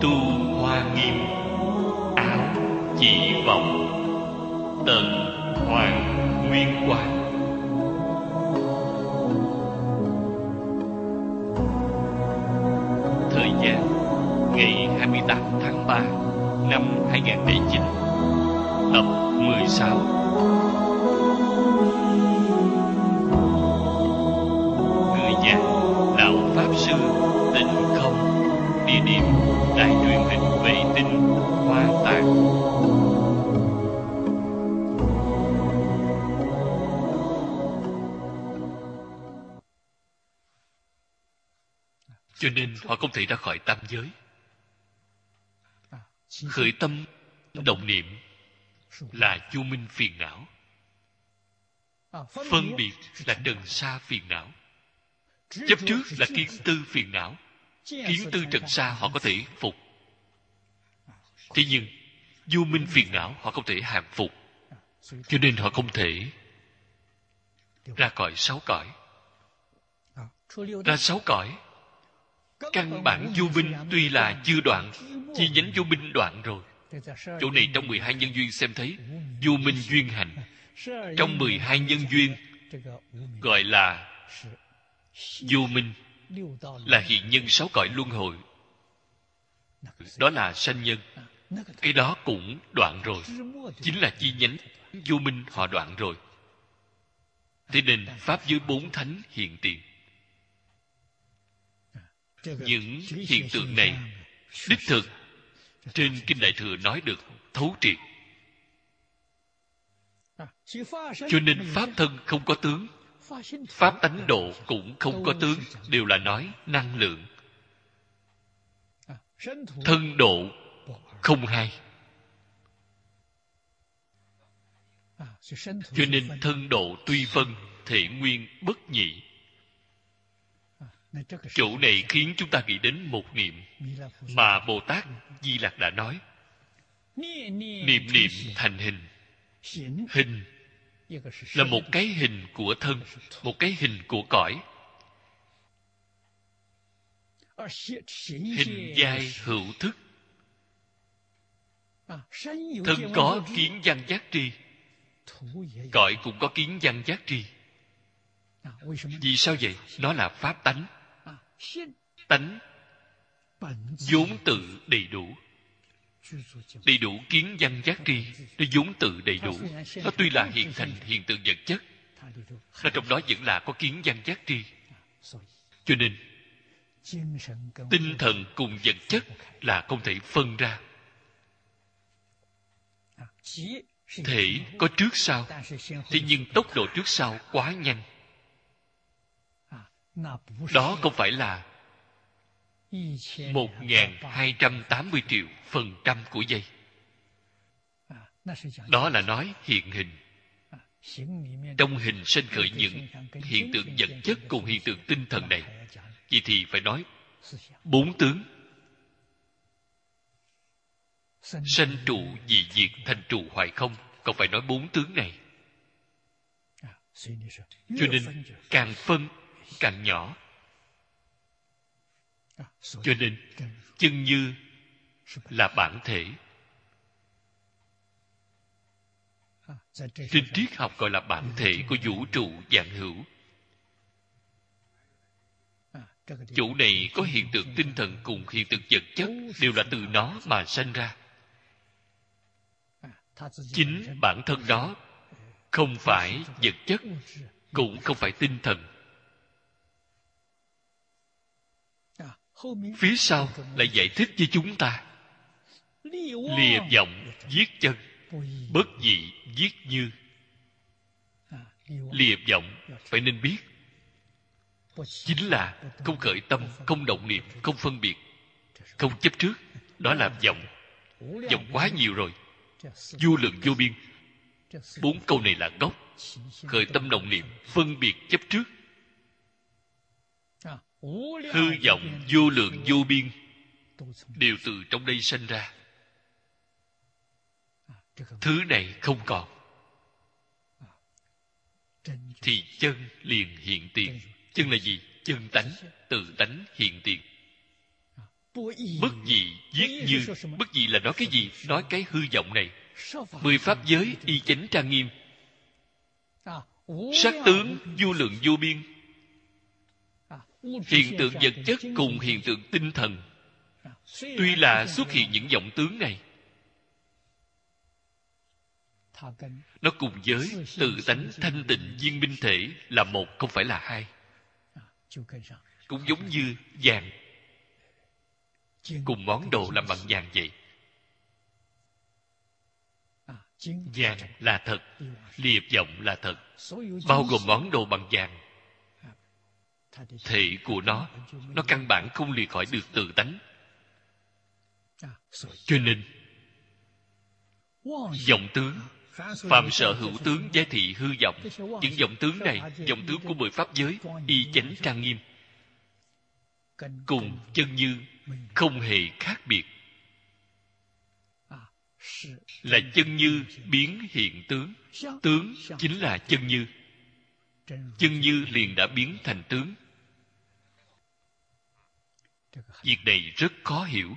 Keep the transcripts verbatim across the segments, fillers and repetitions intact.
Tu hoa nghiêm, áo chỉ vọng, tần hoàng nguyên quang. Thời gian ngày hai mươi tám tháng ba năm hai nghìn không trăm lẻ chín. Tập mười sáu. Người giảng Lão Pháp Sư Tịnh Không. Địa điểm đài truyền hình vệ tinh Hoa Tạng. Cho nên họ không thể ra khỏi tam giới. Khởi tâm động niệm là vô minh phiền não, phân biệt là trần sa phiền não, chấp trước là kiến tư phiền não. Kiến tư trần sa họ có thể phục, thế nhưng vô minh phiền não họ không thể hàng phục, cho nên họ không thể ra khỏi sáu cõi. Ra sáu cõi, căn bản vô minh tuy là chưa đoạn, chi nhánh vô minh đoạn rồi. Chỗ này trong mười hai nhân duyên xem thấy vô minh duyên hành. Trong mười hai nhân duyên gọi là vô minh, là hiện nhân sáu cõi luân hồi. Đó là sanh nhân. Cái đó cũng đoạn rồi, chính là chi nhánh vô minh họ đoạn rồi. Thế nên pháp giới bốn thánh hiện tiền. Những hiện tượng này đích thực trên Kinh Đại Thừa nói được thấu triệt. Cho nên pháp thân không có tướng, pháp tánh độ cũng không có tướng, đều là nói năng lượng. Thân độ không hai. Cho nên thân độ tuy phân, thể nguyên bất nhị. Chỗ này khiến chúng ta nghĩ đến một niệm mà Bồ Tát Di Lặc đã nói: niệm niệm thành hình. Hình là một cái hình của thân, một cái hình của cõi. Hình giai hữu thức. Thân có kiến văn giác tri, cõi cũng có kiến văn giác tri. Vì sao vậy? Nó là pháp tánh. Tánh vốn tự đầy đủ. Đầy đủ kiến văn giác tri, nó vốn tự đầy đủ. Nó tuy là hiện thành hiện tượng vật chất, nó trong đó vẫn là có kiến văn giác tri. Cho nên tinh thần cùng vật chất là không thể phân ra. Thể có trước sau, thế nhưng tốc độ trước sau quá nhanh. Đó không phải là một nghìn hai trăm tám mươi triệu phần trăm của giây. Đó là nói hiện hình. Trong hình sinh khởi những hiện tượng vật chất cùng hiện tượng tinh thần này. Vậy thì phải nói bốn tướng: sanh trụ dị diệt, thành trụ hoại không. Còn phải nói bốn tướng này. Cho nên càng phân càng nhỏ. Cho nên chân như là bản thể. Trên triết học gọi là bản thể của vũ trụ vạn hữu. Chỗ này có hiện tượng tinh thần cùng hiện tượng vật chất, đều là từ nó mà sanh ra. Chính bản thân đó không phải vật chất, cũng không phải tinh thần. Phía sau lại giải thích với chúng ta: lìa vọng giết chân, bất dị giết như. Lìa vọng phải nên biết, chính là không khởi tâm, không động niệm, không phân biệt, không chấp trước. Đó là vọng. Vọng quá nhiều rồi, vô lượng vô biên. Bốn câu này là gốc. Khởi tâm động niệm, phân biệt chấp trước, hư vọng vô lượng vô biên, đều từ trong đây sanh ra. Thứ này không còn, thì chân liền hiện tiền. Chân là gì? Chân tánh, tự tánh hiện tiền. Bất dị giết như. Bất dị là nói cái gì? Nói cái hư vọng này. Mười pháp giới y chánh trang nghiêm, sắc tướng vô lượng vô biên, hiện tượng vật chất cùng hiện tượng tinh thần, tuy là xuất hiện những vọng tướng này, nó cùng với tự tánh thanh tịnh viên minh thể là một, không phải là hai. Cũng giống như vàng cùng món đồ làm bằng vàng vậy. Vàng là thật, lìa vọng là thật, bao gồm món đồ bằng vàng. Thể của nó, nó căn bản không lìa khỏi được tự tánh. Cho nên vọng tướng, phàm sở hữu tướng giá thị hư vọng, những vọng tướng này, vọng tướng của mười pháp giới y chánh trang nghiêm, cùng chân như không hề khác biệt, là chân như biến hiện tướng. Tướng chính là chân như, chân như liền đã biến thành tướng. Việc này rất khó hiểu.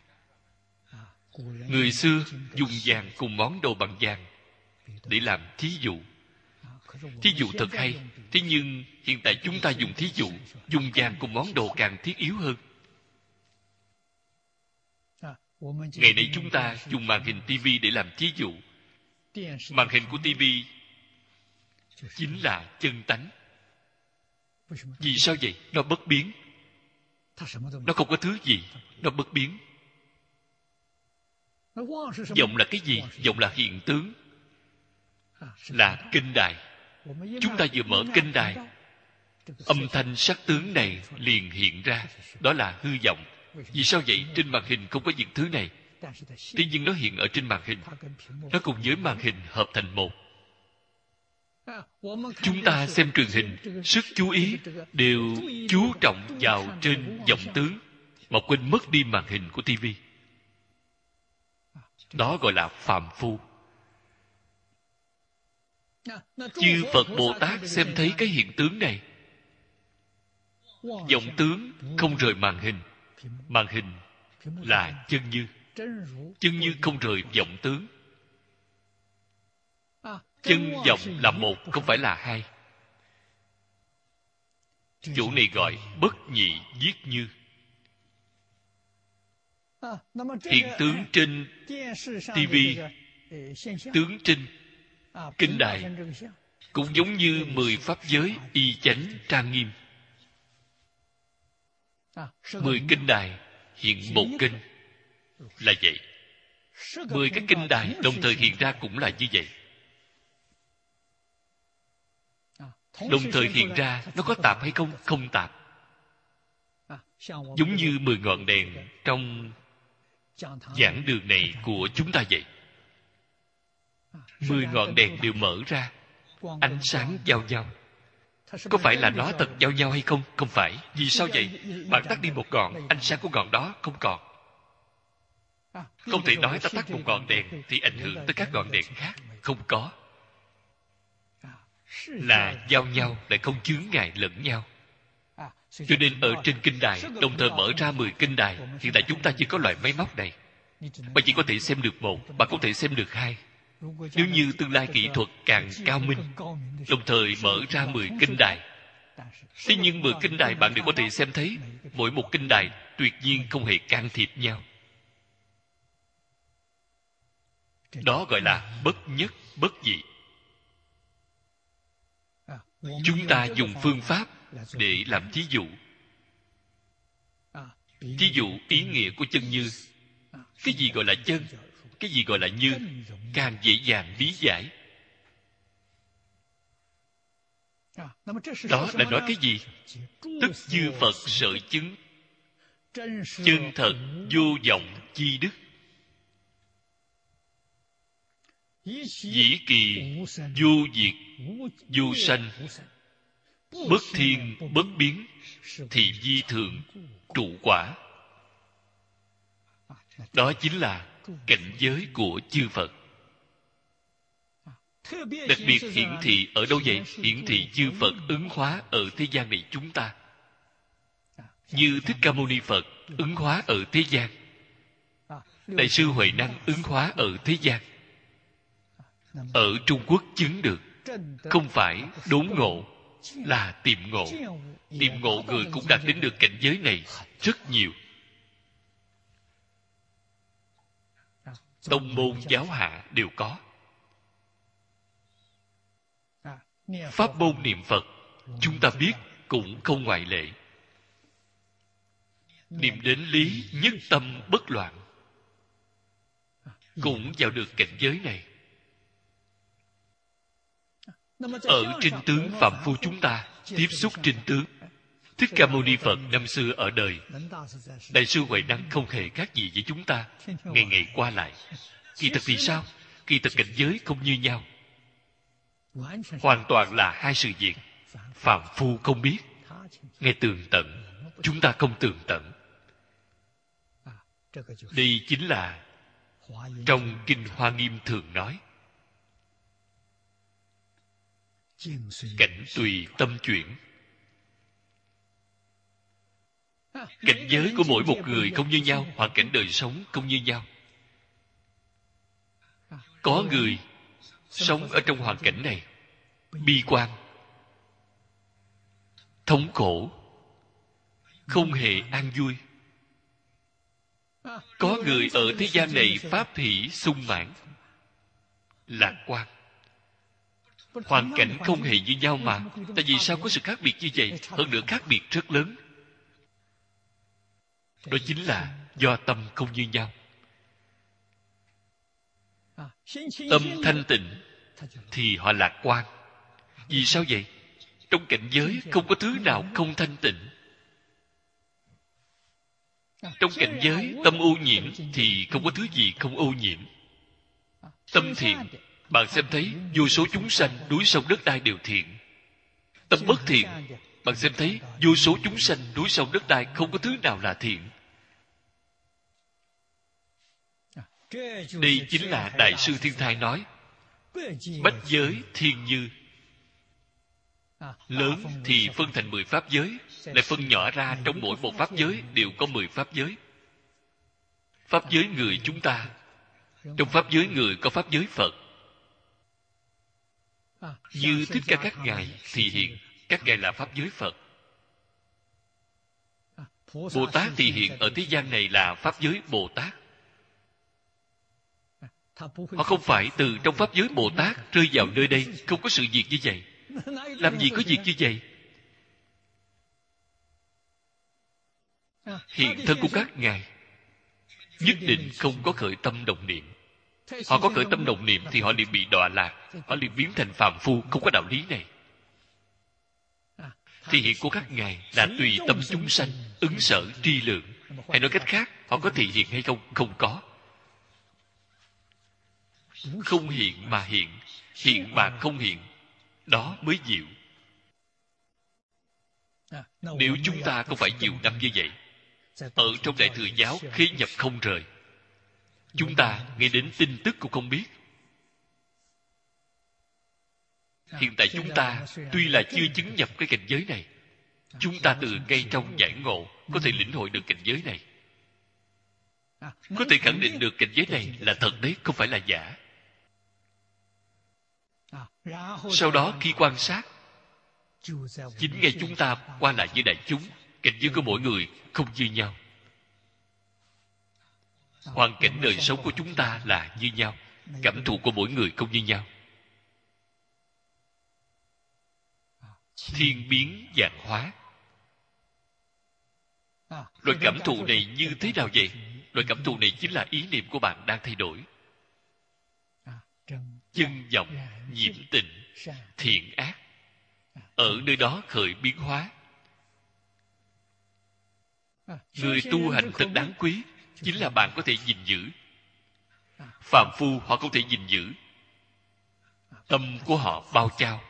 Người xưa dùng vàng cùng món đồ bằng vàng để làm thí dụ. Thí dụ thật hay. Thế nhưng hiện tại chúng ta dùng thí dụ, dùng vàng cùng món đồ càng thiết yếu hơn. Ngày nay chúng ta dùng màn hình tivi để làm thí dụ. Màn hình của tivi chính là chân tánh. Vì sao vậy? Nó bất biến. Nó không có thứ gì, nó bất biến. Vọng là cái gì? Vọng là hiện tướng, là kênh đài. Chúng ta vừa mở kênh đài, âm thanh sắc tướng này liền hiện ra. Đó là hư vọng. Vì sao vậy? Trên màn hình không có những thứ này, thế nhưng nó hiện ở trên màn hình. Nó cùng với màn hình hợp thành một. Chúng ta xem truyền hình, sức chú ý đều chú trọng vào trên vọng tướng, mà quên mất đi màn hình của tivi. Đó gọi là phàm phu. Chư Phật Bồ Tát xem thấy cái hiện tướng này. Vọng tướng không rời màn hình. Màn hình là chân như. Chân như không rời vọng tướng. Chân vọng là một, không phải là hai. Chỗ này gọi bất nhị giết như. Hiện tướng trên tivi, tướng trên kinh đài cũng giống như mười pháp giới y chánh trang nghiêm. Mười kinh đài hiện một kinh là vậy. Mười cái kinh đài đồng thời hiện ra cũng là như vậy. Đồng thời hiện ra, nó có tạp hay không? Không tạp. Giống như mười ngọn đèn trong giảng đường này của chúng ta vậy. Mười ngọn đèn đều mở ra, ánh sáng giao nhau. Có phải là nó thật giao nhau hay không? Không phải. Vì sao vậy? Bạn tắt đi một ngọn, ánh sáng của ngọn đó không còn. Không thể nói ta tắt một ngọn đèn thì ảnh hưởng tới các ngọn đèn khác. Không có. Là giao nhau, lại không chướng ngại lẫn nhau. Cho nên ở trên kinh đài đồng thời mở ra mười kinh đài. Hiện tại chúng ta chỉ có loại máy móc này. Bạn chỉ có thể xem được một, bạn có thể xem được hai. Nếu như tương lai kỹ thuật càng cao minh, đồng thời mở ra mười kinh đài, thế nhưng mười kinh đài bạn đều có thể xem thấy. Mỗi một kinh đài tuyệt nhiên không hề can thiệp nhau. Đó gọi là bất nhất bất dị. Chúng ta dùng phương pháp để làm thí dụ. Thí dụ ý nghĩa của chân như. Cái gì gọi là chân? Cái gì gọi là như? Càng dễ dàng lý giải. Đó là nói cái gì? Tức chư Phật sở chứng chân thật vô vọng chi đức, dĩ kỳ vô diệt vô sanh, bất thiên bất biến, thị di thường trụ quả. Đó chính là cảnh giới của chư Phật. Đặc biệt hiển thị ở đâu vậy? Hiển thị chư Phật ứng hóa ở thế gian này chúng ta. Như Thích Ca Mâu Ni Phật ứng hóa ở thế gian. Đại sư Huệ Năng ứng hóa ở thế gian. Ở Trung Quốc chứng được, không phải đốn ngộ, là tiệm ngộ. Tiệm ngộ người cũng đạt đến được cảnh giới này rất nhiều. Tông môn giáo hạ đều có. Pháp môn niệm Phật, chúng ta biết cũng không ngoại lệ. Niệm đến lý nhất tâm bất loạn, cũng vào được cảnh giới này. Ở trinh tướng phạm phu chúng ta tiếp xúc trinh tướng. Thích Ca Mâu Ni Phật năm xưa ở đời, Đại sư Huệ Năng không hề khác gì với chúng ta, ngày ngày qua lại. Kỳ thực thì sao? Kỳ thực cảnh giới không như nhau, hoàn toàn là hai sự việc. Phạm phu không biết, nghe tường tận, chúng ta không tường tận. Đây chính là trong Kinh Hoa Nghiêm thường nói, cảnh tùy tâm chuyển. Cảnh giới của mỗi một người không như nhau, hoàn cảnh đời sống không như nhau. Có người sống ở trong hoàn cảnh này bi quan, thống khổ, không hề an vui. Có người ở thế gian này pháp hỷ sung mãn, lạc quan. Hoàn cảnh không hề như nhau mà. Tại vì sao có sự khác biệt như vậy? Hơn nữa khác biệt rất lớn. Đó chính là do tâm không như nhau. Tâm thanh tịnh thì họ lạc quan. Vì sao vậy? Trong cảnh giới không có thứ nào không thanh tịnh. Trong cảnh giới tâm ô nhiễm thì không có thứ gì không ô nhiễm. Tâm thiện, bạn xem thấy vô số chúng sanh núi sông đất đai đều thiện. Tâm bất thiện, bạn xem thấy vô số chúng sanh núi sông đất đai không có thứ nào là thiện. Đây chính là Đại sư Thiên Thai nói, bách giới thiên như. Lớn thì phân thành mười pháp giới, lại phân nhỏ ra trong mỗi một pháp giới đều có mười pháp giới. Pháp giới người chúng ta, trong pháp giới người có pháp giới Phật. Như Thích Ca các ngài thì hiện các ngài là pháp giới Phật. Bồ Tát thì hiện ở thế gian này là pháp giới Bồ Tát. Họ không phải từ trong pháp giới Bồ Tát rơi vào nơi đây. Không có sự việc như vậy. Làm gì có việc như vậy? Hiện thân của các ngài nhất định không có khởi tâm động niệm. Họ có khởi tâm động niệm thì họ liền bị đọa lạc, họ liền biến thành phàm phu. Không có đạo lý này. Thì hiện của các ngài là tùy tâm chúng sanh, ứng sở tri lượng. Hay nói cách khác, họ có thị hiện hay không? Không có. Không hiện mà hiện, hiện mà không hiện, đó mới diệu. Nếu chúng ta không phải nhiều năm như vậy, ở trong Đại Thừa Giáo khí nhập không rời, chúng ta nghe đến tin tức cũng không biết. Hiện tại chúng ta tuy là chưa chứng nhập cái cảnh giới này, chúng ta từ ngay trong giải ngộ có thể lĩnh hội được cảnh giới này, có thể khẳng định được cảnh giới này là thật đấy, không phải là giả. Sau đó khi quan sát, chính ngay chúng ta qua lại với đại chúng, cảnh giới của mỗi người không như nhau. Hoàn cảnh đời sống của chúng ta là như nhau, cảm thụ của mỗi người không như nhau. Thiên biến vạn hóa. Loại cảm thụ này như thế nào vậy? Loại cảm thụ này chính là ý niệm của bạn đang thay đổi. Chân vọng, nhiễm tịnh, thiện ác, ở nơi đó khởi biến hóa. Người tu hành thật đáng quý chính là bạn có thể gìn giữ. Phàm phu họ không thể gìn giữ. Tâm của họ bao trao,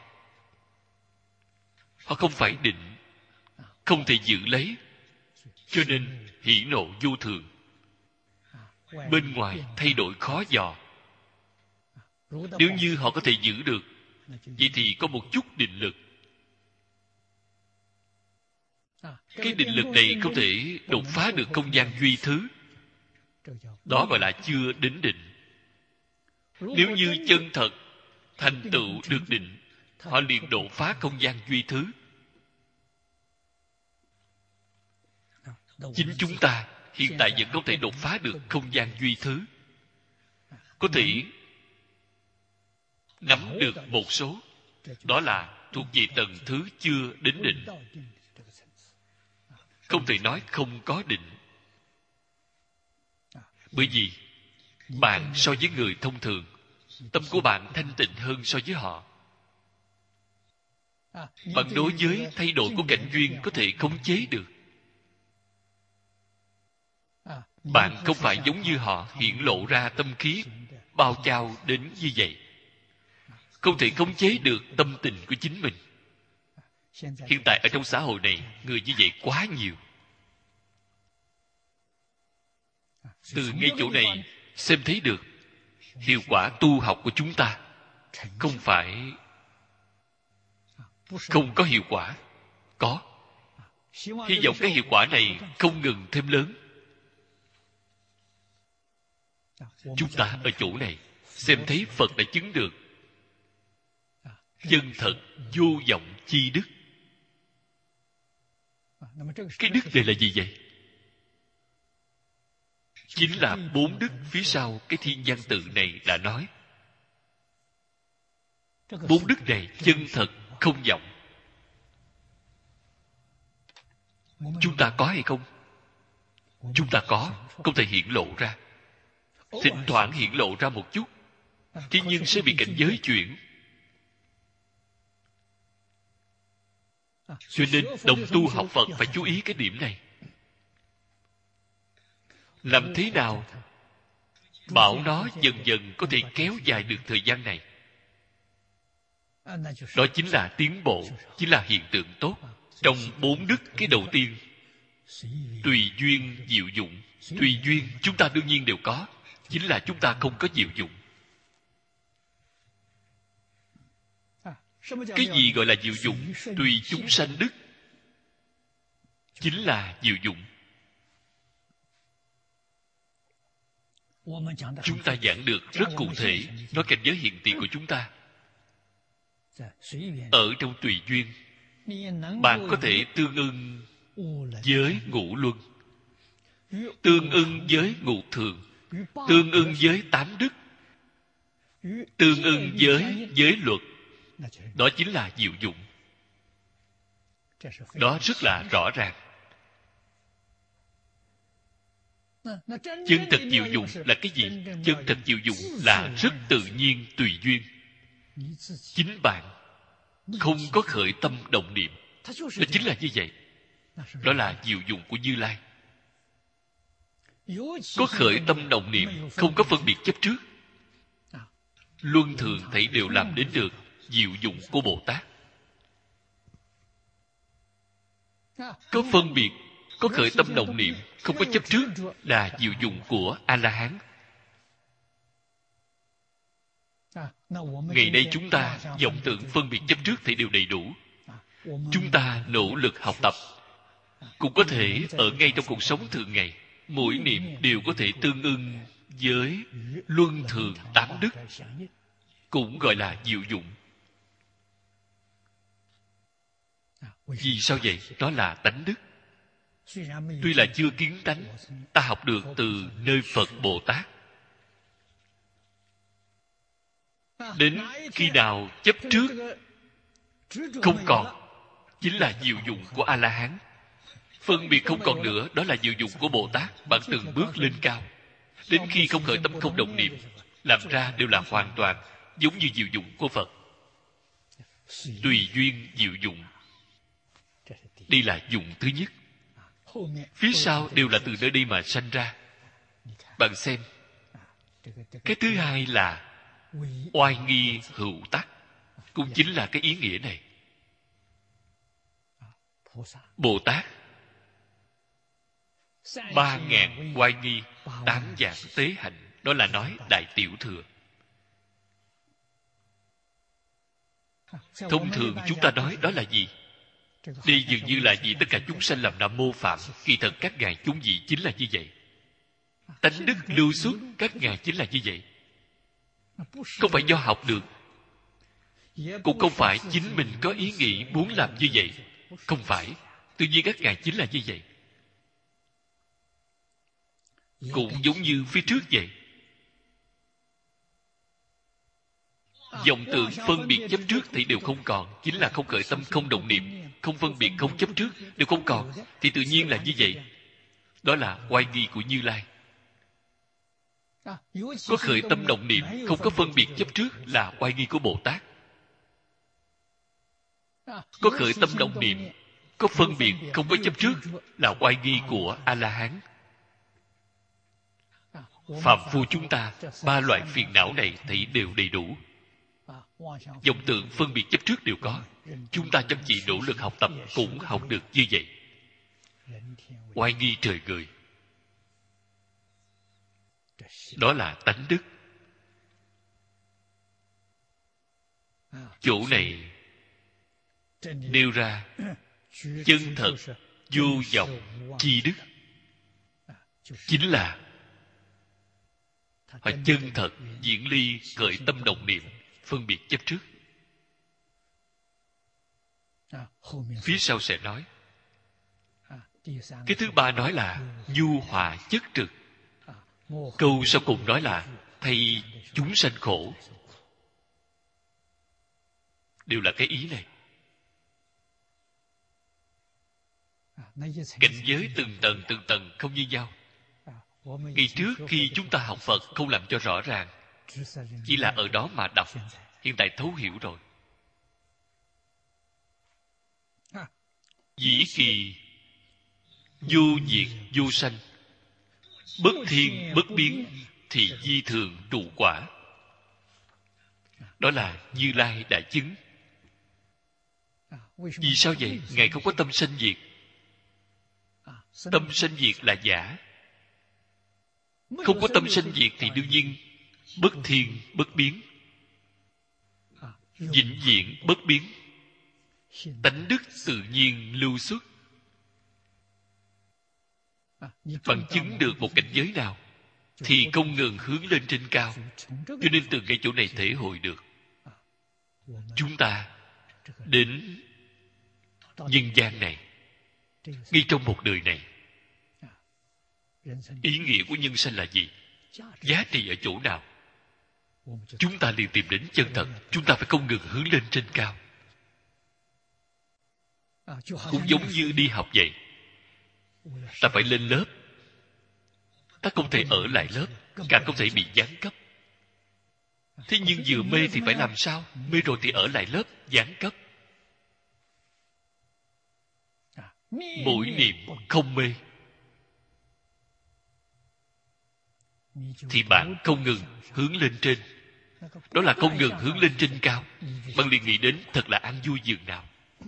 họ không phải định, không thể giữ lấy, cho nên hỉ nộ vô thường. Bên ngoài thay đổi khó dò. Nếu như họ có thể giữ được, vậy thì có một chút định lực. Cái định lực này có thể đột phá được không gian duy thứ. Đó gọi là chưa đến định. Nếu như chân thật thành tựu được định, họ liền đột phá không gian duy thứ. Chính chúng ta hiện tại vẫn có thể đột phá được không gian duy thứ, có thể nắm được một số. Đó là thuộc về tầng thứ chưa đến định. Không thể nói không có định. Bởi vì bạn so với người thông thường, tâm của bạn thanh tịnh hơn so với họ. Bạn đối với thay đổi của cảnh duyên có thể khống chế được. Bạn không phải giống như họ hiển lộ ra tâm khí bao trao đến như vậy. Không thể khống chế được tâm tình của chính mình. Hiện tại ở trong xã hội này, người như vậy quá nhiều. Từ ngay chỗ này xem thấy được hiệu quả tu học của chúng ta không phải không có hiệu quả. Có. Hy vọng cái hiệu quả này không ngừng thêm lớn. Chúng ta ở chỗ này xem thấy Phật đã chứng được chân thật vô vọng chi đức. Cái đức này là gì vậy? Chính là bốn đức phía sau cái thiên văn tự này đã nói. Bốn đức này chân thật không vọng. Chúng ta có hay không? Chúng ta có, không thể hiển lộ ra. Thỉnh thoảng hiển lộ ra một chút, thế nhưng sẽ bị cảnh giới chuyển. Cho nên đồng tu học Phật phải chú ý cái điểm này. Làm thế nào bảo nó dần dần có thể kéo dài được thời gian này? Đó chính là tiến bộ, chính là hiện tượng tốt. Trong bốn đức, cái đầu tiên tùy duyên diệu dụng. Tùy duyên chúng ta đương nhiên đều có, chính là chúng ta không có diệu dụng. Cái gì gọi là diệu dụng? Tùy chúng sanh đức chính là diệu dụng. Chúng ta giảng được rất cụ thể, nói cảnh giới hiện tiền của chúng ta. Ở trong tùy duyên, bạn có thể tương ưng với ngũ luân, tương ưng với ngũ thường, tương ưng với tám đức, tương ưng với giới luật. Đó chính là diệu dụng. Đó rất là rõ ràng. Chân thật diệu dụng là cái gì? Chân thật diệu dụng là rất tự nhiên tùy duyên. Chính bạn không có khởi tâm động niệm. Đó chính là như vậy. Đó là diệu dụng của Như Lai. Có khởi tâm động niệm, không có phân biệt chấp trước. Luân thường thảy đều làm đến được diệu dụng của Bồ Tát. Có phân biệt, có khởi tâm động niệm, không có chấp trước là diệu dụng của A-la-hán. Ngày nay chúng ta vọng tưởng phân biệt chấp trước thì đều đầy đủ. Chúng ta nỗ lực học tập, cũng có thể ở ngay trong cuộc sống thường ngày, mỗi niệm đều có thể tương ưng với luân thường tám đức, cũng gọi là diệu dụng. Vì sao vậy? Đó là tánh đức. Tuy là chưa kiến tánh, ta học được từ nơi Phật Bồ Tát. Đến khi nào chấp trước không còn, chính là diệu dụng của A-la-hán. Phân biệt không còn nữa, đó là diệu dụng của Bồ Tát. Bạn từng bước lên cao. Đến khi không khởi tâm không động niệm, làm ra đều là hoàn toàn giống như diệu dụng của Phật. Tùy duyên diệu dụng. Đây là dụng thứ nhất. Phía sau đều là từ nơi đây mà sanh ra. Bạn xem. Cái thứ hai là oai nghi hữu tắc, cũng chính là cái ý nghĩa này. Bồ Tát ba ngàn oai nghi, tám vạn tế hạnh. Đó là nói Đại Tiểu Thừa. Thông thường chúng ta nói đó là gì? Đây dường như là vì tất cả chúng sanh làm Nam Mô Phạm. Kỳ thật các ngài chúng vị chính là như vậy. Tánh đức lưu xuất các ngài chính là như vậy. Không phải do học được, cũng không phải chính mình có ý nghĩ muốn làm như vậy. Không phải. Tự nhiên các ngài chính là như vậy. Cũng giống như phía trước vậy. Vọng tưởng phân biệt chấp trước thì đều không còn. Chính là không khởi tâm, không động niệm, không phân biệt, không chấp trước, đều không còn. Thì tự nhiên là như vậy. Đó là oai nghi của Như Lai. Có khởi tâm động niệm, không có phân biệt chấp trước là oai nghi của Bồ Tát. Có khởi tâm động niệm, có phân biệt, không có chấp trước là oai nghi của A-la-hán. Phàm phu chúng ta, ba loại phiền não này thấy đều đầy đủ. Vọng tưởng phân biệt chấp trước đều có. Chúng ta chăm chỉ nỗ lực học tập cũng học được như vậy. Oai nghi trời người. Đó là tánh đức. Chỗ này nêu ra chân thật vô vọng chi đức. Chính là họ chân thật diễn ly khởi tâm động niệm, phân biệt chấp trước. Phía sau sẽ nói. Cái thứ ba nói là nhu hòa chất trực. Câu sau cùng nói là thay chúng sanh khổ. Đều là cái ý này. Cảnh giới từng tầng từng tầng không như nhau. Ngày trước khi chúng ta học Phật không làm cho rõ ràng, chỉ là ở đó mà đọc. Hiện tại thấu hiểu rồi. Dĩ kỳ vô diệt vô sanh, bất thiên bất biến, thì di thường trụ quả. Đó là Như Lai đã chứng. Vì sao vậy? Ngài không có tâm sanh diệt. Tâm sanh diệt là giả. Không có tâm sanh diệt thì đương nhiên bất thiên bất biến, vĩnh viễn bất biến. Tánh đức tự nhiên lưu xuất. Bạn chứng được một cảnh giới nào thì không ngừng hướng lên trên cao. Cho nên từ cái chỗ này thể hội được chúng ta đến nhân gian này, ngay trong một đời này, ý nghĩa của nhân sanh là gì, giá trị ở chỗ nào, chúng ta liền tìm đến chân thật. Chúng ta phải không ngừng hướng lên trên cao. Cũng giống như đi học vậy. Ta phải lên lớp. Ta không thể ở lại lớp, càng không thể bị giáng cấp. Thế nhưng vừa mê thì phải làm sao? Mê rồi thì ở lại lớp, giáng cấp. Mỗi niệm không mê thì bạn không ngừng hướng lên trên. Đó là không ngừng hướng lên trên cao. Bạn liền nghĩ đến thật là an vui dường nào.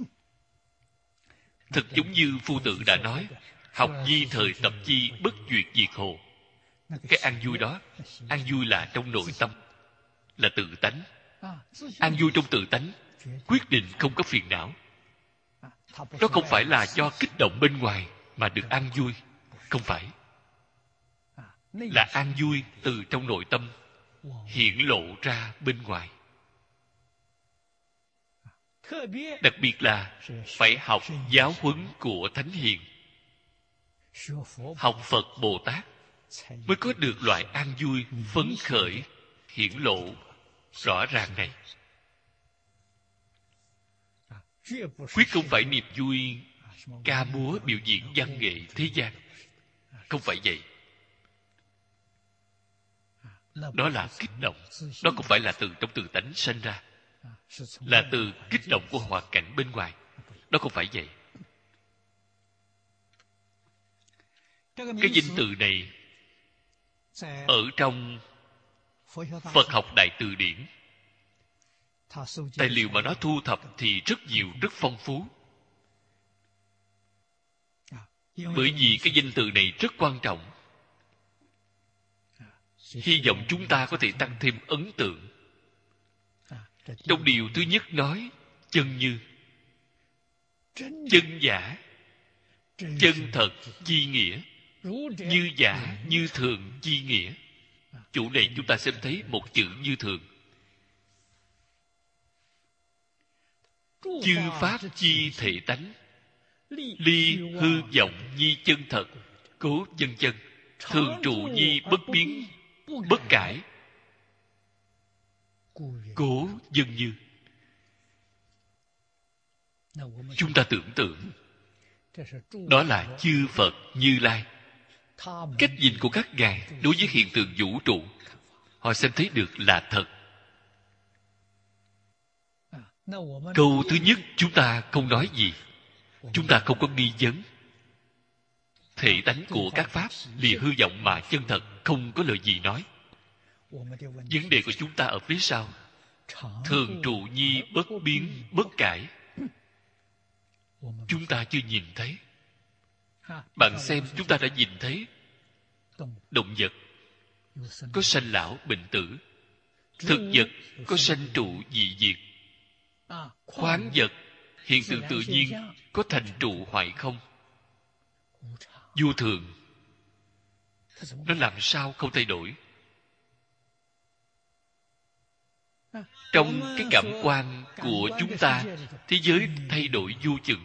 Thật giống như Phu Tử đã nói, học nhi thời tập chi bất duyệt diệt hồ. Cái an vui đó, an vui là trong nội tâm, là tự tánh. An vui trong tự tánh quyết định không có phiền não. Đó không phải là do kích động bên ngoài mà được an vui. Không phải. Là an vui từ trong nội tâm hiển lộ ra bên ngoài. Đặc biệt là phải học giáo huấn của Thánh Hiền, học Phật Bồ Tát, mới có được loại an vui phấn khởi hiển lộ rõ ràng này. Quyết không phải niềm vui ca múa biểu diễn văn nghệ thế gian. Không phải vậy. Đó là kích động. Đó không phải là từ trong tự tánh sanh ra, là từ kích động của hoàn cảnh bên ngoài. Đó không phải vậy. Cái danh từ này ở trong Phật học Đại Từ Điển, tài liệu mà nó thu thập thì rất nhiều, rất phong phú. Bởi vì cái danh từ này rất quan trọng. Hy vọng chúng ta có thể tăng thêm ấn tượng. Trong điều thứ nhất nói chân như. chân giả, chân thật chi nghĩa, như giả như thường chi nghĩa. Chỗ này chúng ta xem thấy một chữ như thường. Chư pháp chi thể tánh, ly hư vọng nhi chân thật, cố chân chân, thường trụ nhi bất biến bất cải, cố dân như. Chúng ta tưởng tượng đó là chư Phật Như Lai. Cách nhìn của các ngài đối với hiện tượng vũ trụ, họ xem thấy được là thật. Câu thứ nhất chúng ta không nói gì, chúng ta không có nghi vấn. Thể tánh của các pháp lìa hư vọng mà chân thật, không có lời gì nói. Vấn đề của chúng ta ở phía sau: thường trụ nhi bất biến bất cải. Chúng ta chưa nhìn thấy. Bạn xem, chúng ta đã nhìn thấy động vật có sanh lão bệnh tử, thực vật có sanh trụ dị diệt, khoáng vật hiện tượng tự nhiên có thành trụ hoại không, vô thường. Nó làm sao không thay đổi? Trong cái cảm quan của chúng ta, thế giới thay đổi vô chừng.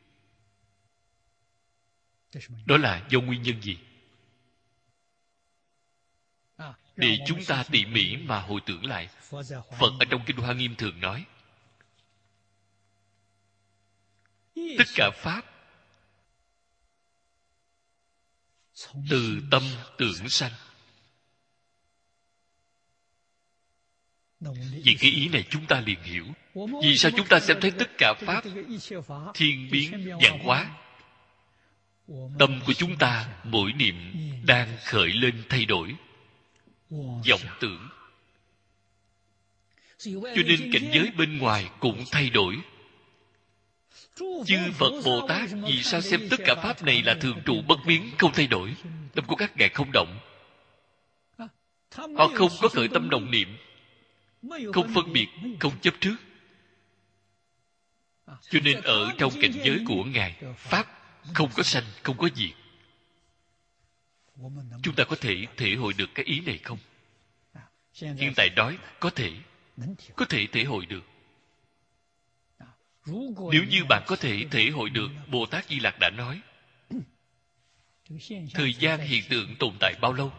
Đó là do nguyên nhân gì? Để chúng ta tỉ mỉ mà hồi tưởng lại. Phật ở trong Kinh Hoa Nghiêm thường nói, tất cả pháp từ tâm tưởng sanh. Vì cái ý này chúng ta liền hiểu vì sao chúng ta xem thấy tất cả pháp thiên biến vạn hóa. Tâm của chúng ta mỗi niệm đang khởi lên thay đổi vọng tưởng, cho nên cảnh giới bên ngoài cũng thay đổi. Chư Phật Bồ Tát vì sao xem tất cả pháp này là thường trụ bất biến, không thay đổi? Tâm của các ngài không động. Họ không có khởi tâm động niệm, không phân biệt, không chấp trước. Cho nên ở trong cảnh giới của ngài, pháp không có sanh, không có diệt. Chúng ta có thể thể hội được cái ý này không? Hiện tại nói có thể, có thể thể hội được. Nếu như bạn có thể thể hội được, Bồ Tát Di Lặc đã nói, thời gian hiện tượng tồn tại bao lâu,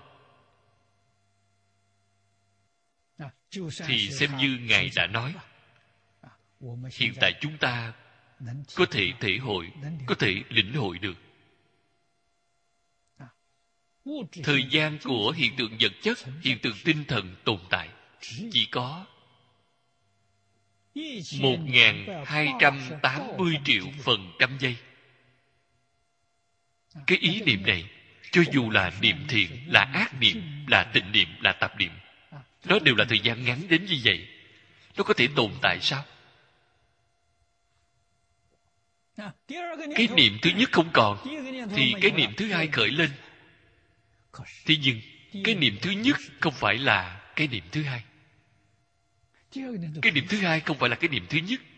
thì xem như ngài đã nói. Hiện tại chúng ta có thể thể hội, có thể lĩnh hội được. Thời gian của hiện tượng vật chất, hiện tượng tinh thần tồn tại chỉ có một nghìn hai trăm tám mươi triệu phần trăm giây. Cái ý niệm này, cho dù là niệm thiện, là ác niệm, là tịnh niệm, là tạp niệm, nó đều là thời gian ngắn đến như vậy. Nó có thể tồn tại sao? Cái niệm thứ nhất không còn, thì cái niệm thứ hai khởi lên. Thế nhưng cái niệm thứ nhất không phải là cái niệm thứ hai. Cái niệm thứ hai không phải là cái niệm thứ nhất.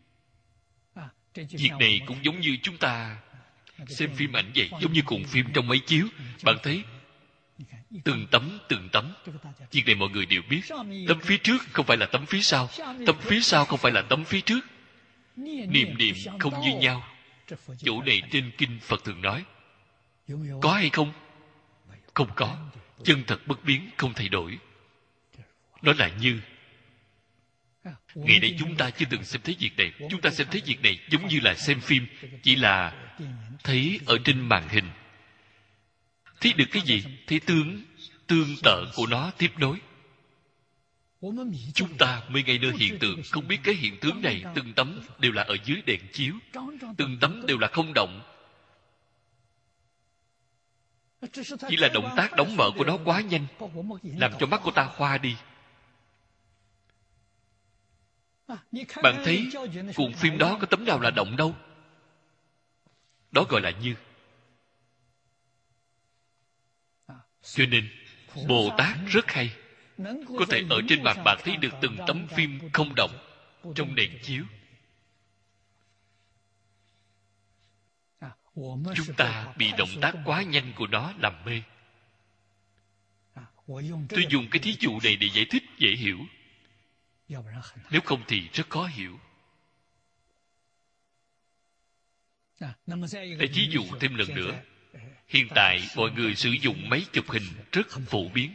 Việc này cũng giống như chúng ta xem phim ảnh vậy, giống như cuộn phim trong máy chiếu. Bạn thấy từng tấm từng tấm. Việc này mọi người đều biết. Tấm phía trước không phải là tấm phía sau, tấm phía sau không phải là tấm phía trước. Niệm niệm không như nhau. Chỗ này trên kinh Phật thường nói, có hay không? Không có. Chân thật bất biến, không thay đổi. Nó là như. Ngày nay chúng ta chưa từng xem thấy việc này. Chúng ta xem thấy việc này giống như là xem phim, chỉ là thấy ở trên màn hình. Thấy được cái gì? Thấy tướng tương tự của nó tiếp nối. Chúng ta mới ngay nơi hiện tượng, không biết cái hiện tướng này từng tấm đều là ở dưới đèn chiếu, từng tấm đều là không động. Chỉ là động tác đóng mở của nó quá nhanh, làm cho mắt của ta hoa đi. Bạn thấy cuộn phim đó có tấm nào là động đâu? Đó gọi là như. Cho nên Bồ Tát rất hay, có thể ở trên mặt bạn thấy được từng tấm phim không động trong đèn chiếu. chúng ta bị động tác quá nhanh của nó làm mê. Tôi dùng cái thí dụ này để giải thích dễ hiểu, nếu không thì rất khó hiểu. Để thí dụ thêm lần nữa, hiện tại mọi người sử dụng máy chụp hình rất phổ biến.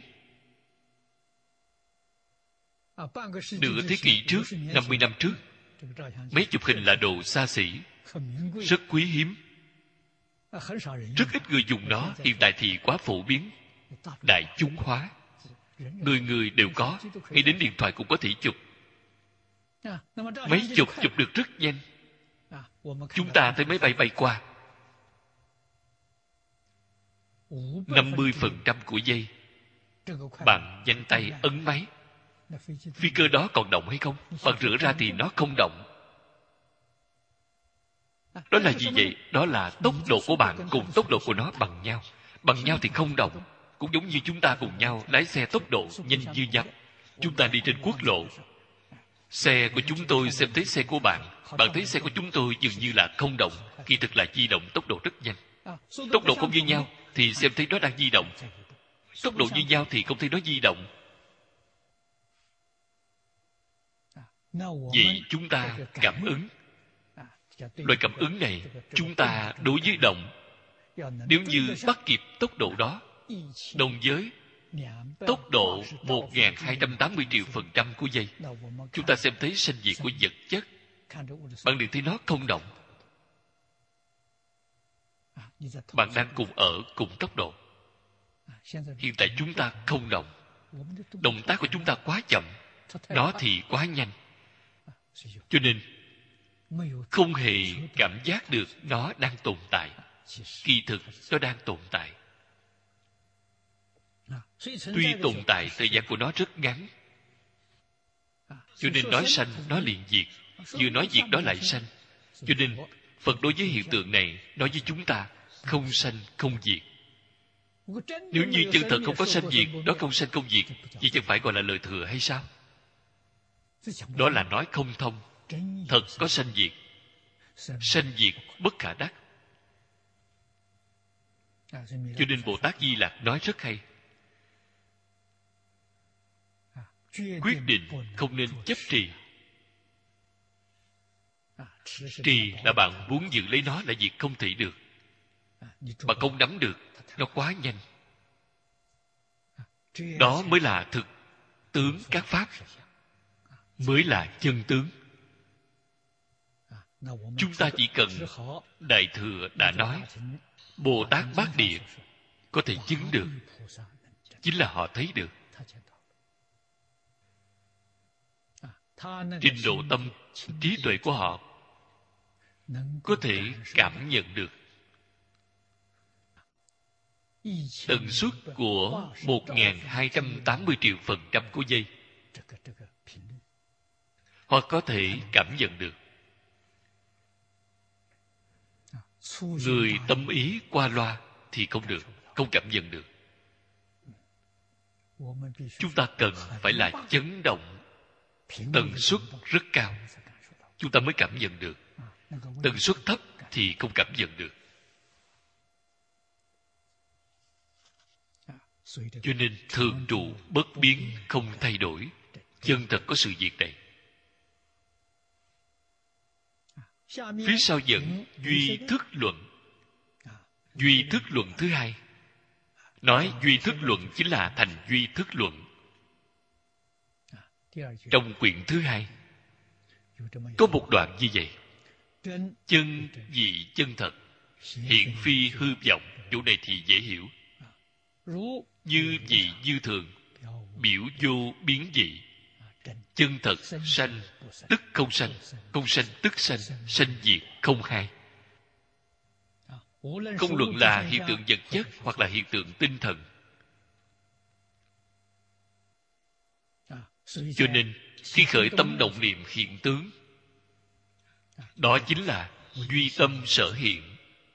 Nửa thế kỷ trước, năm mươi năm trước, máy chụp hình là đồ xa xỉ, rất quý hiếm. Rất ít người dùng nó. Hiện tại thì quá phổ biến, đại chúng hóa, người người đều có, ngay đến điện thoại cũng có thể chụp. Máy chụp chụp được rất nhanh. Chúng ta thấy máy bay bay qua, năm mươi phần trăm của giây, bạn nhanh tay ấn máy. Phi cơ đó còn động hay không? Bạn rửa ra thì nó không động. Đó là gì vậy? Đó là tốc độ của bạn cùng tốc độ của nó bằng nhau. Bằng nhau thì không động. Cũng giống như chúng ta cùng nhau lái xe tốc độ nhanh như nhau. Chúng ta đi trên quốc lộ, xe của chúng tôi xem thấy xe của bạn, bạn thấy xe của chúng tôi dường như là không động, kỳ thực là di động tốc độ rất nhanh. Tốc độ không như nhau thì xem thấy nó đang di động, tốc độ như nhau thì không thấy nó di động. Vậy chúng ta cảm ứng, loại cảm ứng này chúng ta đối với động, nếu như bắt kịp tốc độ đó, đồng với tốc độ một nghìn hai trăm tám mươi triệu phần trăm của giây, chúng ta xem thấy sanh diệt của vật chất, bạn liền thấy nó không động. Bạn đang cùng ở cùng tốc độ. Hiện tại chúng ta không động, động tác của chúng ta quá chậm, nó thì quá nhanh, cho nên không hề cảm giác được nó đang tồn tại. Kỳ thực nó đang tồn tại. Tuy tồn tại, thời gian của nó rất ngắn, cho nên nói sanh nó liền diệt, vừa nói diệt đó lại sanh. Cho nên Phật đối với hiện tượng này nói với chúng ta không sanh không diệt. Nếu như chân thật không có sanh diệt, đó không sanh không diệt, vậy chẳng phải gọi là lời thừa hay sao? Đó là nói không thông. Thật có sanh diệt, sanh diệt bất khả đắc. Cho nên Bồ Tát Di Lặc nói rất hay, quyết định không nên chấp trì. Trì là bạn muốn giữ lấy nó là việc không thể được. Bạn không nắm được, nó quá nhanh. Đó mới là thực tướng các pháp, mới là chân tướng. Chúng ta chỉ cần Đại Thừa đã nói, Bồ Tát Bát Địa có thể chứng được, chính là họ thấy được. Trình độ tâm, trí tuệ của họ có thể cảm nhận được tần suất của một nghìn hai trăm tám mươi triệu phần trăm của giây. Họ có thể cảm nhận được. Người tâm ý qua loa thì không được, không cảm nhận được. Chúng ta cần phải là chấn động tần suất rất cao, chúng ta mới cảm nhận được. Tần suất thấp thì không cảm nhận được. Cho nên thường trụ bất biến, không thay đổi. Chân thật có sự việc này. Phía sau dẫn duy thức luận. Duy thức luận thứ hai. Nói duy thức luận chính là thành duy thức luận. Trong quyển thứ hai có một đoạn như vậy: chân vị chân thật, hiện phi hư vọng. Chỗ này thì dễ hiểu. Như vị như thường, biểu vô biến dị. Chân thật sanh tức không sanh, không sanh tức sanh, sanh diệt không hai. Không luận là hiện tượng vật chất hoặc là hiện tượng tinh thần. Cho nên khi khởi tâm động niệm hiện tướng, đó chính là duy tâm sở hiện.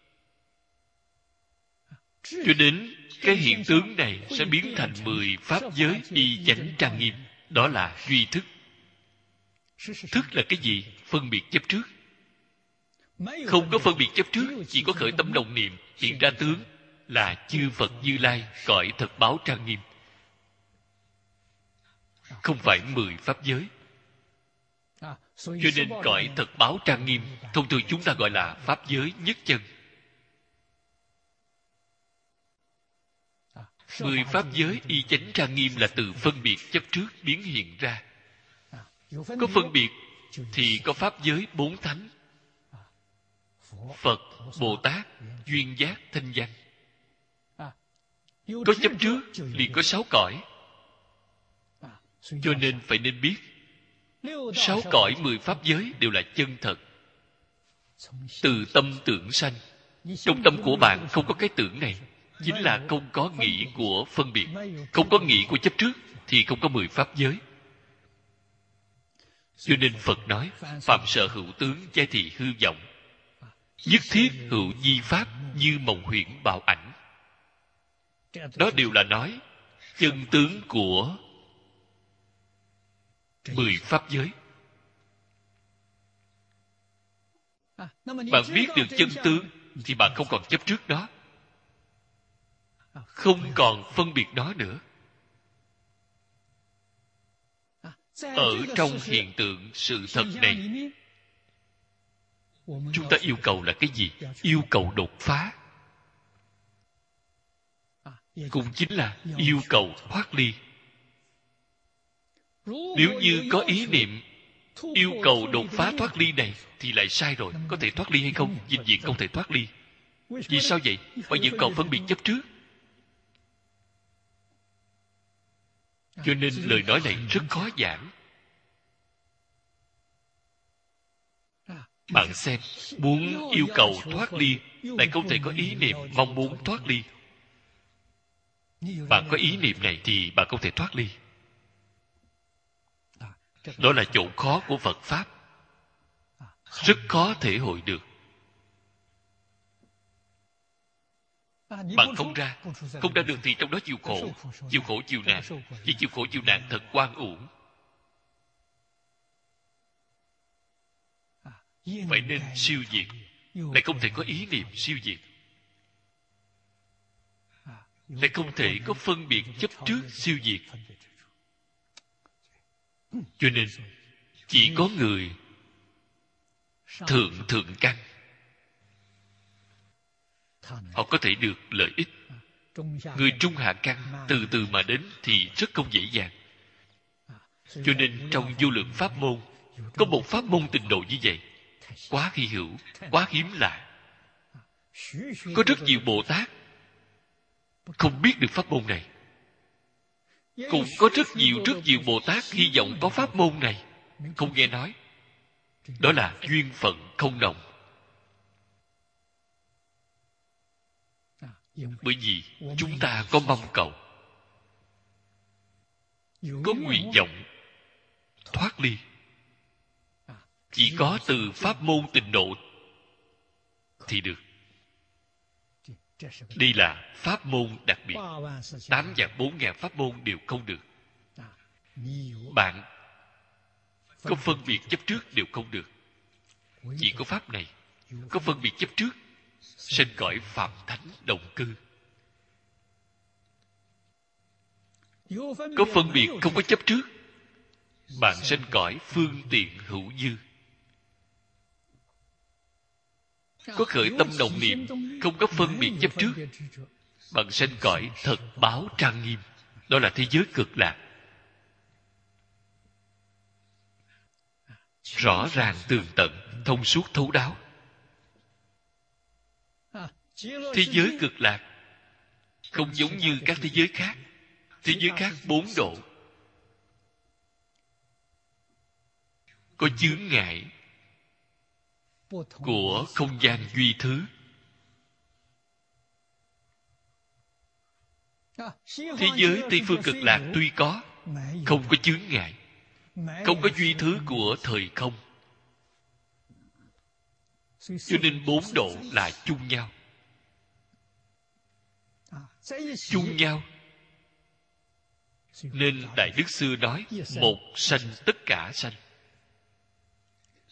Cho đến cái hiện tướng này sẽ biến thành mười pháp giới y chánh trang nghiêm. Đó là duy thức. Thức là cái gì? Phân biệt chấp trước. Không có phân biệt chấp trước, chỉ có khởi tâm đồng niệm, hiện ra tướng là chư Phật Như Lai, cõi thật báo trang nghiêm. Không phải mười pháp giới. Cho nên cõi thật báo trang nghiêm, thông thường chúng ta gọi là pháp giới nhất chân. Mười pháp giới y chánh trang nghiêm là từ phân biệt chấp trước biến hiện ra. Có phân biệt thì có pháp giới bốn thánh: Phật, Bồ Tát, Duyên Giác, Thanh Văn. Có chấp trước liền có sáu cõi. Cho nên phải nên biết sáu cõi mười pháp giới đều là chân thật, từ tâm tưởng sanh. Trong tâm của bạn không có cái tưởng này, chính là không có nghĩ của phân biệt, không có nghĩ của chấp trước, thì không có mười pháp giới. Cho nên Phật nói phạm sở hữu tướng giai thị hư vọng, nhất thiết hữu di pháp như mộng huyễn bảo ảnh. Đó đều là nói chân tướng của mười pháp giới. Bạn biết được chân tướng thì bạn không còn chấp trước đó, không còn phân biệt nó nữa. Ở trong hiện tượng sự thật này, chúng ta yêu cầu là cái gì? Yêu cầu đột phá, cũng chính là yêu cầu thoát ly. Nếu như có ý niệm yêu cầu đột phá thoát ly này thì lại sai rồi. Có thể thoát ly hay không? Vĩnh viễn không thể thoát ly. Vì sao vậy? Bởi vì còn phân biệt chấp trước. Cho nên lời nói này rất khó giảng. Bạn xem, muốn yêu cầu thoát ly lại không thể có ý niệm mong muốn thoát ly. Bạn có ý niệm này thì bạn không thể thoát ly. Đó là chỗ khó của Phật Pháp, rất khó thể hội được. Bạn không ra Không ra được thì trong đó chịu khổ, chịu khổ chịu nạn. Vì chịu khổ chịu nạn thật oan uổng. Phải nên siêu diệt, lại không thể có ý niệm siêu diệt, lại không thể có phân biệt chấp trước siêu diệt. Cho nên chỉ có người thượng thượng căn họ có thể được lợi ích. Người trung hạ căn từ từ mà đến thì rất không dễ dàng. Cho nên trong vô lượng pháp môn có một pháp môn tịnh độ như vậy, quá hy hữu, quá hiếm lạ. Có rất nhiều Bồ Tát không biết được pháp môn này. Cũng có rất nhiều rất nhiều Bồ Tát hy vọng có pháp môn này, không nghe nói. Đó là duyên phận không nồng. Bởi vì chúng ta có mong cầu, có nguyện vọng thoát ly. Chỉ có từ pháp môn tịnh độ thì được. Đây là pháp môn đặc biệt. Tám vạn bốn ngàn pháp môn đều không được. Bạn có phân biệt chấp trước đều không được. Chỉ có pháp này có phân biệt chấp trước, sinh cõi phạm thánh đồng cư. Có phân biệt không có chấp trước, bạn sinh cõi phương tiện hữu dư. Có khởi tâm đồng niệm, không có phân biệt chấp trước, bạn sinh cõi thật báo trang nghiêm. Đó là thế giới cực lạc. Rõ ràng tường tận, thông suốt thấu đáo. Thế giới cực lạc không giống như các thế giới khác. Thế giới khác bốn độ, có chướng ngại của không gian duy thứ. Thế giới Tây phương cực lạc tuy có, không có chướng ngại, không có duy thứ của thời không. Cho nên bốn độ là chung nhau. Chung nhau nên Đại Đức Xưa nói một sanh tất cả sanh.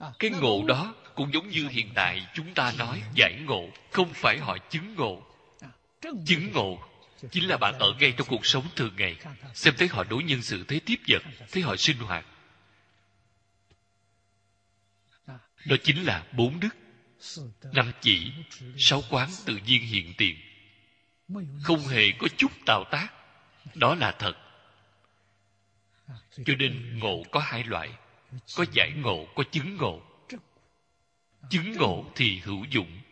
Cái ngộ đó cũng giống như hiện tại chúng ta nói giải ngộ, không phải họ chứng ngộ. Chứng ngộ chính là bạn ở ngay trong cuộc sống thường ngày, xem thấy họ đối nhân xử thế tiếp vật, thấy họ sinh hoạt. Đó chính là bốn đức, năm chỉ, sáu quán tự nhiên hiện tiền, không hề có chút tạo tác. Đó là thật. Cho nên ngộ có hai loại, có giải ngộ, có chứng ngộ. Chứng ngộ thì hữu dụng.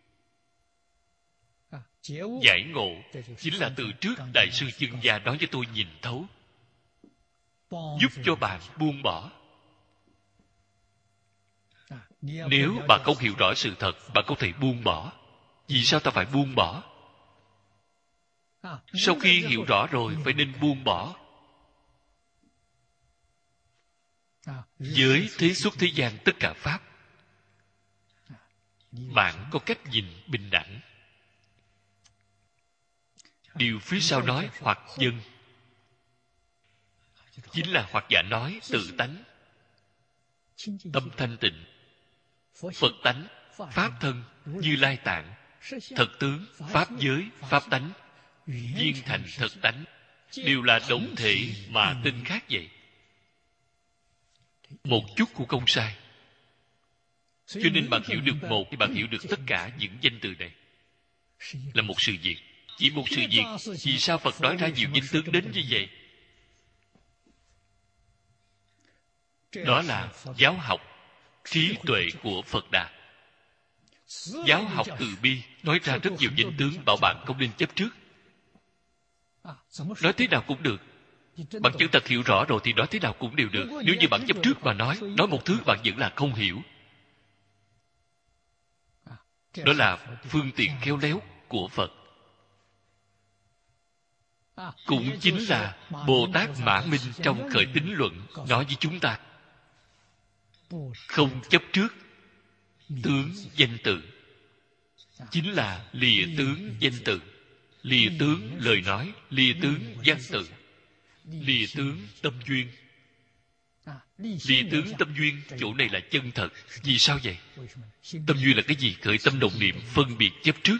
Giải ngộ chính là từ trước Đại sư Chân Gia nói cho tôi nhìn thấu, giúp cho bạn buông bỏ. Nếu bạn không hiểu rõ sự thật, bạn không thể buông bỏ. Vì sao ta phải buông bỏ? Sau khi hiểu rõ rồi phải nên buông bỏ. Với thế xuất thế gian tất cả pháp, bạn có cách nhìn bình đẳng. Điều phía sau nói hoặc dân, chính là hoặc giả nói tự tánh, tâm thanh tịnh, Phật tánh, pháp thân, Như Lai tạng, thật tướng, pháp giới, pháp tánh, viên thành thật tánh, đều là đồng thể mà tên khác vậy. Một chút cũng không sai. Cho nên bạn hiểu được một thì bạn hiểu được tất cả những danh từ này là một sự việc. Chỉ một sự việc, vì sao Phật nói ra nhiều danh tướng đến như vậy? Đó là giáo học trí tuệ của Phật Đà. Giáo học từ bi nói ra rất nhiều danh tướng, bảo bạn không nên chấp trước. Nói thế nào cũng được. Bạn chân thật hiểu rõ rồi thì nói thế nào cũng đều được. Nếu như bạn chấp trước mà nói, nói một thứ bạn vẫn là không hiểu. Đó là phương tiện khéo léo của Phật. Cũng chính là Bồ Tát Mã Minh trong Khởi Tín Luận nói với chúng ta, không chấp trước tướng danh tự, chính là lìa tướng danh tự, lìa tướng lời nói, lìa tướng văn tự, lìa tướng tâm duyên. Lìa tướng tâm duyên, chỗ này là chân thật. Vì sao vậy? Tâm duyên là cái gì? Khởi tâm động niệm, phân biệt chấp trước.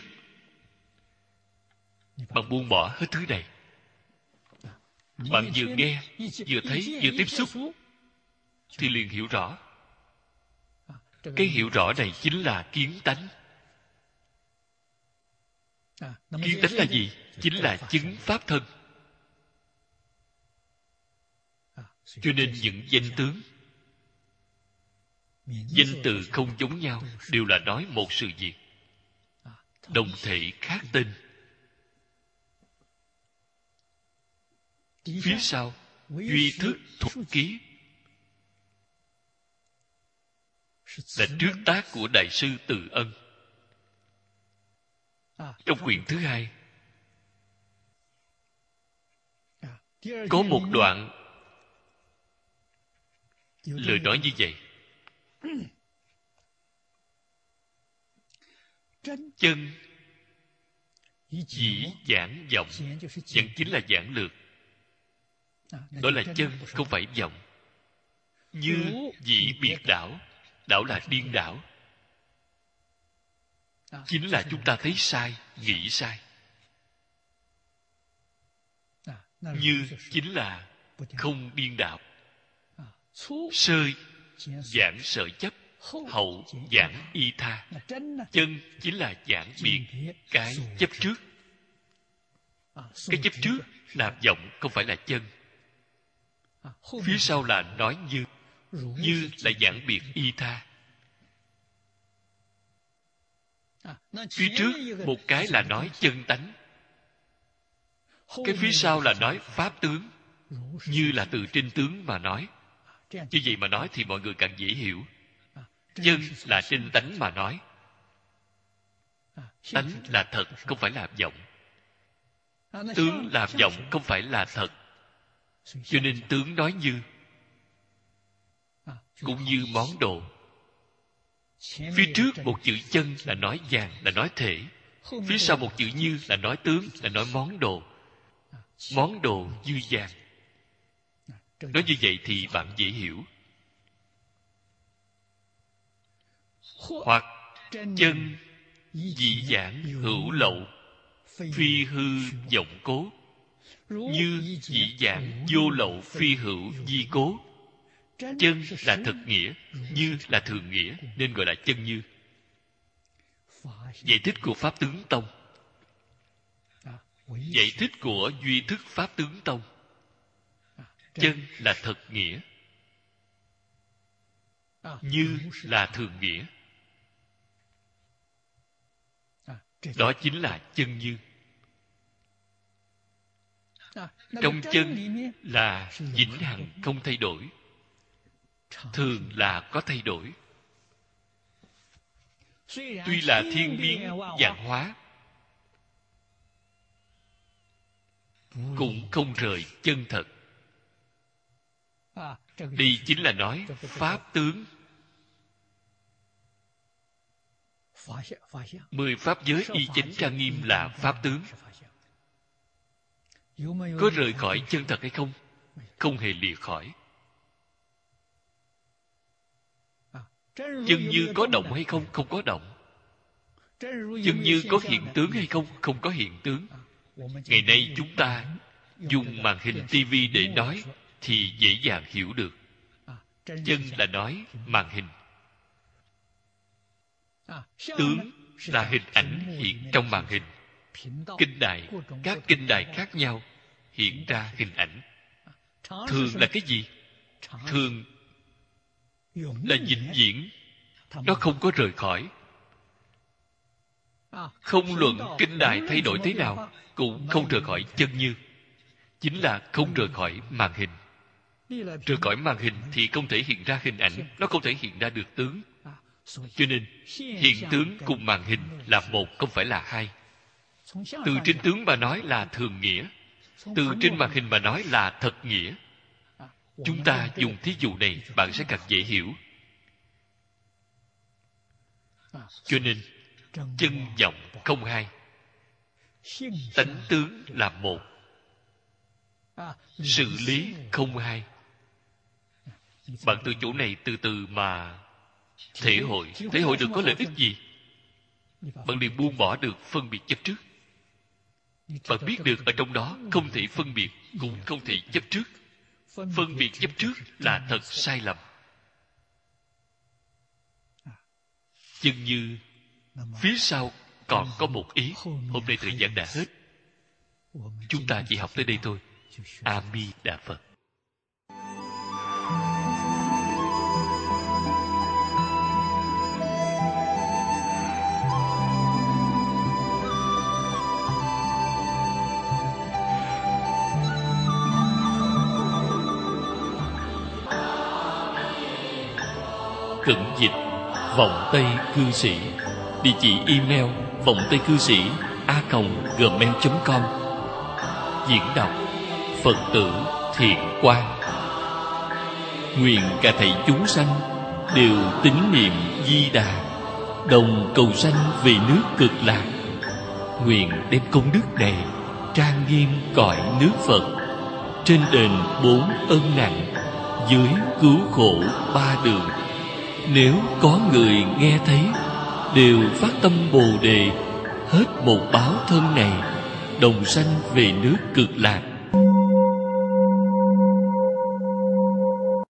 Bạn buông bỏ hết thứ này. Bạn vừa nghe, vừa thấy, vừa tiếp xúc thì liền hiểu rõ. Cái hiểu rõ này chính là kiến tánh. Kiến tánh là gì? Chính là chứng pháp thân. Cho nên những danh tướng, danh từ không giống nhau, đều là nói một sự việc, đồng thể khác tên. Phía sau duy thức thuật ký là trước tác của Đại sư Từ Ân. Trong quyển thứ hai có một đoạn lời nói như vậy: chân dĩ giảng vọng. Giảng chính là giảng lược. Đó là chân, không phải vọng. Như dĩ biệt đảo. Đảo là điên đảo. Chính là chúng ta thấy sai, nghĩ sai. Như chính là không điên đảo. Sơ giảng sở chấp, hậu giảng y tha. Chân chính là giảng biệt cái chấp trước. Cái chấp trước là vọng, không phải là chân. Phía sau là nói như. Như là giảng biệt y tha. Phía trước một cái là nói chân tánh, cái phía sau là nói pháp tướng. Như là từ trên tướng mà nói. Như vậy mà nói thì mọi người càng dễ hiểu. Chân là trên tánh mà nói. Tánh là thật, không phải là vọng. Tướng là vọng, không phải là thật. Cho nên tướng nói như, cũng như món đồ. Phía trước một chữ chân là nói vàng, là nói thể. Phía sau một chữ như là nói tướng, là nói món đồ. Món đồ như vàng. Nói như vậy thì bạn dễ hiểu. hoặc chân dị giảng hữu lậu, phi hư vọng cố. Như dị dạng vô lậu phi hữu di cố. Chân là thật nghĩa, như là thường nghĩa, nên gọi là chân như. Giải thích của Pháp Tướng Tông, giải thích của Duy Thức Pháp Tướng Tông. Chân là thật nghĩa, như là thường nghĩa. Đó chính là chân như. Trong chân là vĩnh hằng không thay đổi, thường là có thay đổi. Tuy là thiên biến vạn hóa, cũng không rời chân thật. Đây chính là nói Pháp tướng. Mười pháp giới y chánh trang nghiêm là Pháp tướng. Có rời khỏi chân thật hay không? Không hề lìa khỏi. Chân như có động hay không? Không có động. Chân như có hiện tướng hay không? Không có hiện tướng. Ngày nay chúng ta dùng màn hình tivi để nói thì dễ dàng hiểu được. Chân là nói màn hình. Tướng là hình ảnh hiện trong màn hình. Kinh đài, các kinh đài khác nhau hiện ra hình ảnh. Thường là cái gì? Thường là vĩnh viễn, nó không có rời khỏi. Không luận kinh đài thay đổi thế nào, cũng không rời khỏi chân như. Chính là không rời khỏi màn hình. Rời khỏi màn hình thì không thể hiện ra hình ảnh, nó không thể hiện ra được tướng. Cho nên hiện tướng cùng màn hình là một, không phải là hai. Từ trên tướng mà nói là thường nghĩa, từ trên màn hình mà nói là thật nghĩa. Chúng ta dùng thí dụ này, bạn sẽ càng dễ hiểu. Cho nên chân vọng không hai, tánh tướng là một, sự lý không hai. Bạn từ chỗ này từ từ mà thể hội. Thể hội được có lợi ích gì? Bạn liền buông bỏ được phân biệt chấp trước. Bạn biết được ở trong đó không thể phân biệt, cũng không thể chấp trước. Phân biệt chấp trước là thật sai lầm. Chân như phía sau còn có một ý. Hôm nay thời gian đã hết, chúng ta chỉ học tới đây thôi. A Di Đà Phật. Khẩn dịch Vọng Tây Cư Sĩ. Địa chỉ email vọng tây cư sĩ a còng gmail chấm com. Diễn đọc Phật tử Thiện Quang. Nguyện cả thảy chúng sanh đều tín niệm Di Đà, đồng cầu sanh về nước Cực Lạc. Nguyện đem công đức này trang nghiêm cõi nước Phật, trên đền bốn ân nặng, dưới cứu khổ ba đường. Nếu có người nghe thấy, đều phát tâm Bồ Đề, hết một báo thân này, đồng sanh về nước Cực Lạc.